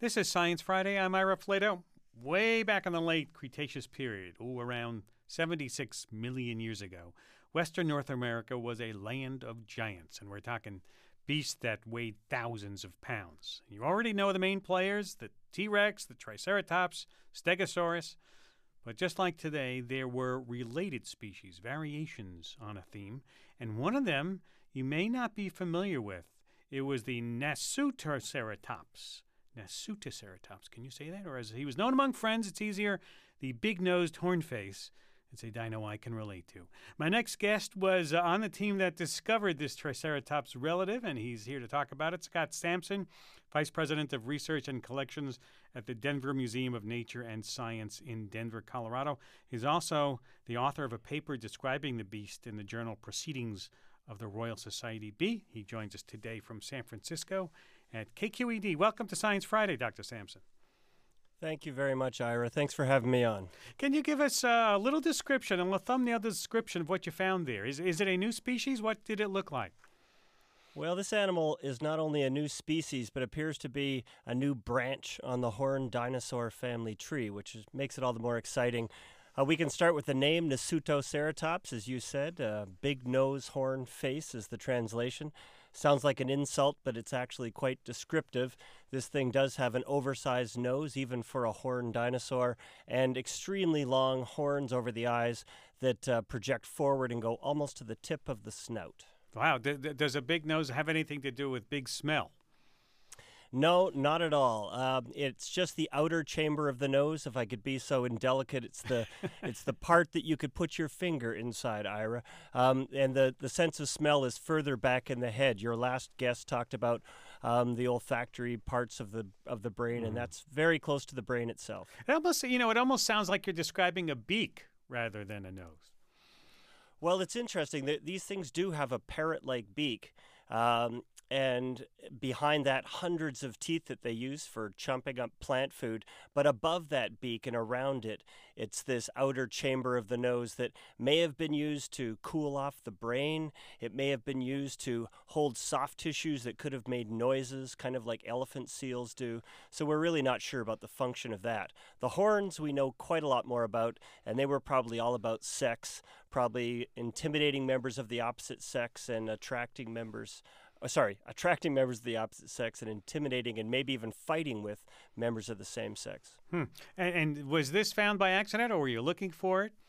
This is Science Friday. I'm Ira Flato. Way back in the late Cretaceous period, around 76 million years ago, Western North America was a land of giants, and we're talking beasts that weighed thousands of pounds. You already know the main players, the T-Rex, the Triceratops, Stegosaurus. But just like today, there were related species, variations on a theme, and one of them you may not be familiar with. It was the Nasutoceratops. Nasutoceratops, can you say that? Or as he was known among friends, it's easier, the big-nosed hornface. It's a dino I can relate to. My next guest was on the team that discovered this Triceratops relative, and he's here to talk about it. Scott Sampson, Vice President of Research and Collections at the Denver Museum of Nature and Science in Denver, Colorado. He's also the author of a paper describing the beast in the journal Proceedings of the Royal Society B. He joins us today from San Francisco at KQED. Welcome to Science Friday, Dr. Sampson. Thank you very much, Ira. Thanks for having me on. Can you give us a little description, a thumbnail description of what you found there? Is it a new species? What did it look like? Well, this animal is not only a new species, but appears to be a new branch on the horned dinosaur family tree, which makes it all the more exciting. We can start with the name Nasutoceratops, as you said. Big nose, horn face is the translation. Sounds like an insult, but it's actually quite descriptive. This thing does have an oversized nose, even for a horned dinosaur, and extremely long horns over the eyes that project forward and go almost to the tip of the snout. Wow. Does a big nose have anything to do with big smell? No, not at all. It's just the outer chamber of the nose. If I could be so indelicate, it's the part that you could put your finger inside, Ira. And the sense of smell is further back in the head. Your last guest talked about the olfactory parts of the brain, and that's very close to the brain itself. It almost sounds like you're describing a beak rather than a nose. Well, it's interesting that these things do have a parrot-like beak. And behind that, hundreds of teeth that they use for chomping up plant food. But above that beak and around it, it's this outer chamber of the nose that may have been used to cool off the brain. It may have been used to hold soft tissues that could have made noises, kind of like elephant seals do. So we're really not sure about the function of that. The horns we know quite a lot more about, and they were probably all about sex, probably intimidating members of the opposite sex and attracting members of the opposite sex and intimidating and maybe even fighting with members of the same sex. And was this found by accident, or were you looking for it?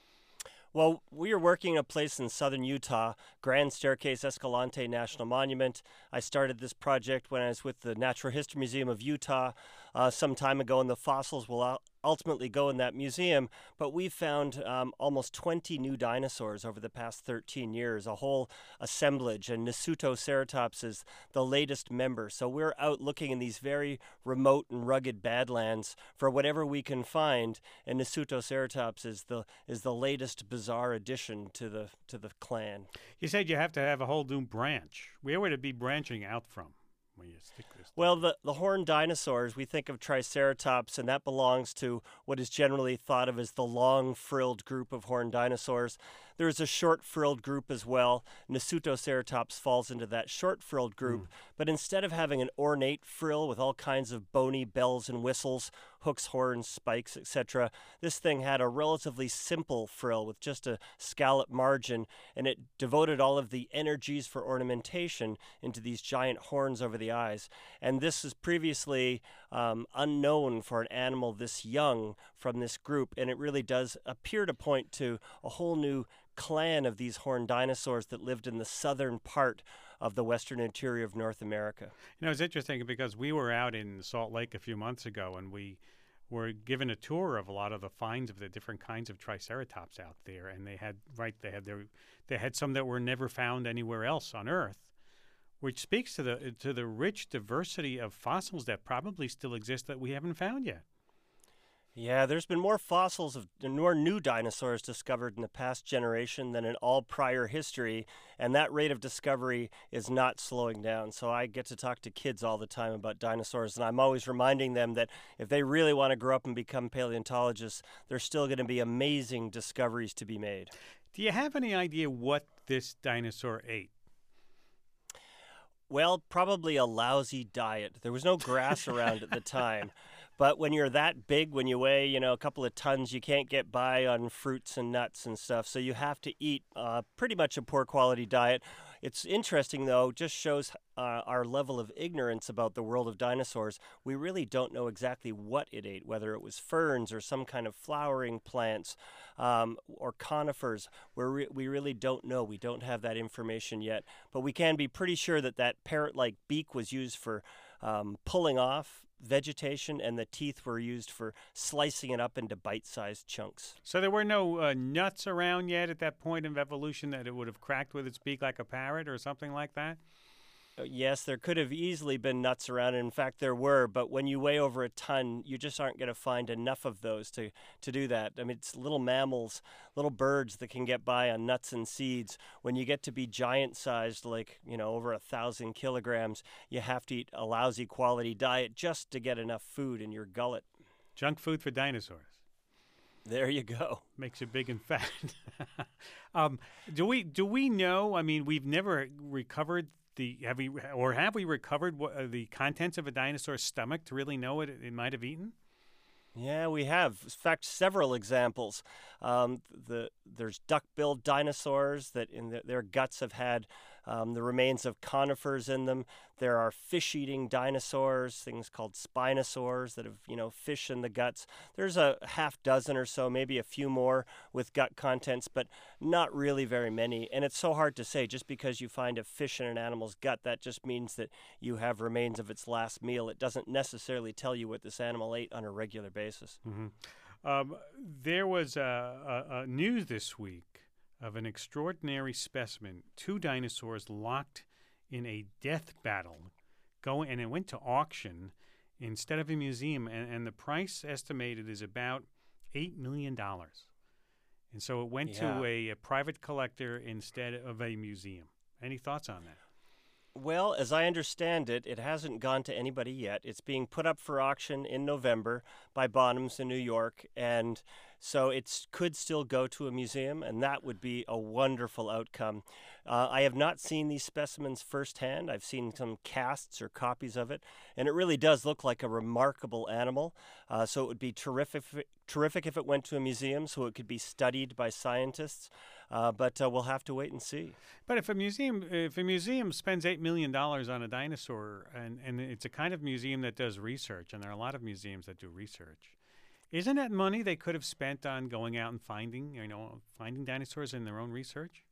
Well, we are working in a place in southern Utah, Grand Staircase Escalante National Monument. I started this project when I was with the Natural History Museum of Utah some time ago, and the fossils will ultimately go in that museum. But we've found almost 20 new dinosaurs over the past 13 years, a whole assemblage, and Nasutoceratops is the latest member. So we're out looking in these very remote and rugged badlands for whatever we can find, and Nasutoceratops is the latest bizarre addition to the clan. You said you have to have a whole new branch. Where would it be branching out from? Well, the horned dinosaurs, we think of Triceratops, and that belongs to what is generally thought of as the long-frilled group of horned dinosaurs. There is a short-frilled group as well. Nasutoceratops falls into that short-frilled group, but instead of having an ornate frill with all kinds of bony bells and whistles, hooks, horns, spikes, etc., this thing had a relatively simple frill with just a scallop margin, and it devoted all of the energies for ornamentation into these giant horns over the eyes. And this is previously unknown for an animal this young from this group, and it really does appear to point to a whole new clan of these horned dinosaurs that lived in the southern part of the western interior of North America. It's interesting because we were out in Salt Lake a few months ago, and we were given a tour of a lot of the finds of the different kinds of Triceratops out there, and they had some that were never found anywhere else on Earth, which speaks to the rich diversity of fossils that probably still exist that we haven't found yet. Yeah, there's been more fossils of more new dinosaurs discovered in the past generation than in all prior history, and that rate of discovery is not slowing down. So I get to talk to kids all the time about dinosaurs, and I'm always reminding them that if they really want to grow up and become paleontologists, there's still going to be amazing discoveries to be made. Do you have any idea what this dinosaur ate? Well, probably a lousy diet. There was no grass around at the time. But when you're that big, when you weigh, a couple of tons, you can't get by on fruits and nuts and stuff. So you have to eat pretty much a poor quality diet. It's interesting, though, just shows our level of ignorance about the world of dinosaurs. We really don't know exactly what it ate, whether it was ferns or some kind of flowering plants or conifers. We really don't know. We don't have that information yet. But we can be pretty sure that parrot-like beak was used for pulling off vegetation, and the teeth were used for slicing it up into bite-sized chunks. So there were no nuts around yet at that point of evolution that it would have cracked with its beak like a parrot or something like that? Yes, there could have easily been nuts around. In fact, there were, but when you weigh over a ton, you just aren't going to find enough of those to do that. I mean, it's little mammals, little birds that can get by on nuts and seeds. When you get to be giant-sized, like, over 1,000 kilograms, you have to eat a lousy quality diet just to get enough food in your gullet. Junk food for dinosaurs. There you go. Makes you big and fat. Do we know? I mean, we've never recovered have we recovered the contents of a dinosaur's stomach to really know what it might have eaten? Yeah, we have. In fact, several examples. There's duck-billed dinosaurs that in their guts have had the remains of conifers in them. There are fish-eating dinosaurs, things called spinosaurs that have, fish in the guts. There's a half dozen or so, maybe a few more with gut contents, but not really very many. And it's so hard to say. Just because you find a fish in an animal's gut, that just means that you have remains of its last meal. It doesn't necessarily tell you what this animal ate on a regular basis. Mm-hmm. There was a news this week of an extraordinary specimen, 2 dinosaurs locked in a death battle, and it went to auction instead of a museum, and the price estimated is about $8 million. And so it went to a private collector instead of a museum. Any thoughts on that? Well, as I understand it, it hasn't gone to anybody yet. It's being put up for auction in November by Bonhams in New York, and so it could still go to a museum, and that would be a wonderful outcome. I have not seen these specimens firsthand. I've seen some casts or copies of it, and it really does look like a remarkable animal. So it would be terrific if it went to a museum, so it could be studied by scientists. But we'll have to wait and see. But if a museum spends $8 million on a dinosaur, and it's a kind of museum that does research, and there are a lot of museums that do research, isn't that money they could have spent on going out and finding dinosaurs in their own research?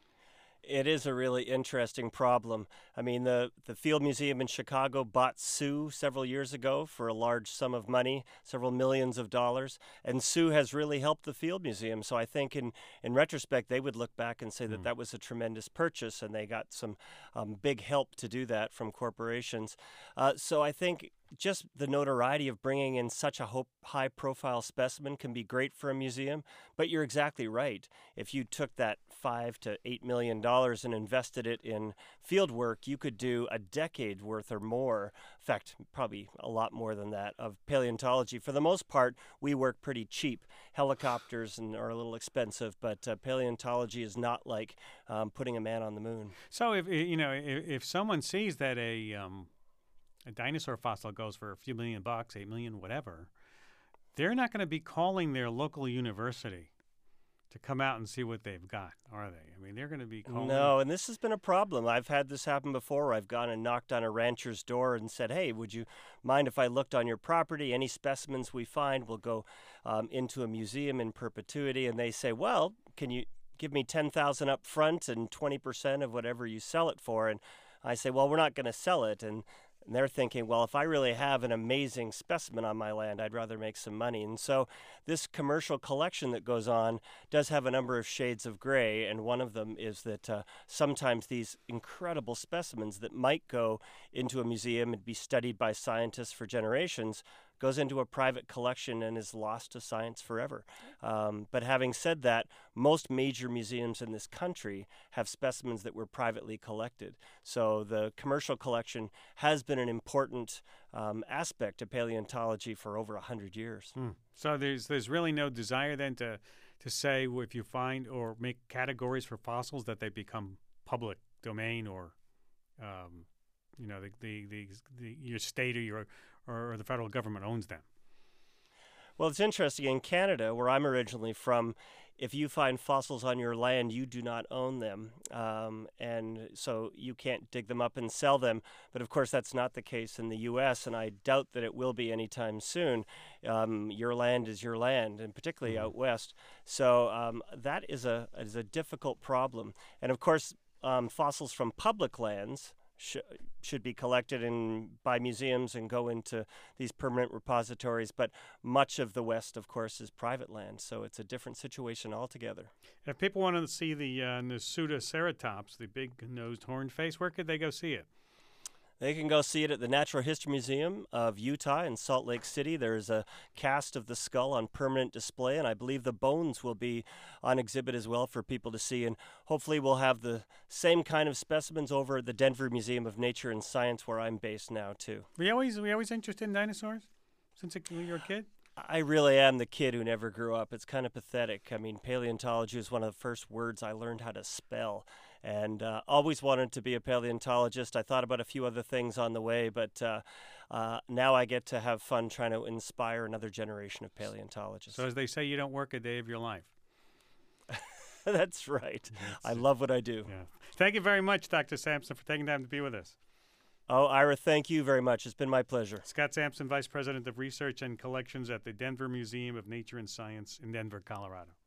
It is a really interesting problem. I mean, the Field Museum in Chicago bought Sue several years ago for a large sum of money, several millions of dollars, and Sue has really helped the Field Museum. So I think in retrospect, they would look back and say that was a tremendous purchase, and they got some big help to do that from corporations. So I think just the notoriety of bringing in such a high-profile specimen can be great for a museum, but you're exactly right. If you took that $5 to $8 million and invested it in field work, you could do a decade worth or more, in fact, probably a lot more than that, of paleontology. For the most part, we work pretty cheap. Helicopters are a little expensive, but paleontology is not like putting a man on the moon. So if someone sees that a dinosaur fossil goes for a few $1 million, $8 million, whatever, they're not going to be calling their local university to come out and see what they've got, are they? I mean, they're going to be calling. No, and this has been a problem. I've had this happen before. I've gone and knocked on a rancher's door and said, hey, would you mind if I looked on your property? Any specimens we find will go into a museum in perpetuity. And they say, well, can you give me $10,000 up front and 20% of whatever you sell it for? And I say, well, we're not going to sell it. And they're thinking, well, if I really have an amazing specimen on my land, I'd rather make some money. And so this commercial collection that goes on does have a number of shades of gray, and one of them is that sometimes these incredible specimens that might go into a museum and be studied by scientists for generations goes into a private collection and is lost to science forever. But having said that, most major museums in this country have specimens that were privately collected. So the commercial collection has been an important aspect of paleontology for over 100 years. So there's really no desire then to say if you find or make categories for fossils that they become public domain or your state or the federal government owns them. Well, it's interesting. In Canada, where I'm originally from, if you find fossils on your land, you do not own them. And so you can't dig them up and sell them. But of course, that's not the case in the U.S., and I doubt that it will be anytime soon. Your land is your land, and particularly out west. So that is a difficult problem. And of course, fossils from public lands should be collected by museums and go into these permanent repositories. But much of the West, of course, is private land, so it's a different situation altogether. If people wanted to see the Nasutoceratops, the big-nosed hornface, where could they go see it? They can go see it at the Natural History Museum of Utah in Salt Lake City. There's a cast of the skull on permanent display, and I believe the bones will be on exhibit as well for people to see. And hopefully we'll have the same kind of specimens over at the Denver Museum of Nature and Science, were I'm based now, too. Were you always interested in dinosaurs since you were a kid? I really am the kid who never grew up. It's kind of pathetic. I mean, paleontology is one of the first words I learned how to spell. And always wanted to be a paleontologist. I thought about a few other things on the way, but now I get to have fun trying to inspire another generation of paleontologists. So as they say, you don't work a day of your life. That's right. I love what I do. Yeah. Thank you very much, Dr. Sampson, for taking time to be with us. Oh, Ira, thank you very much. It's been my pleasure. Scott Sampson, Vice President of Research and Collections at the Denver Museum of Nature and Science in Denver, Colorado.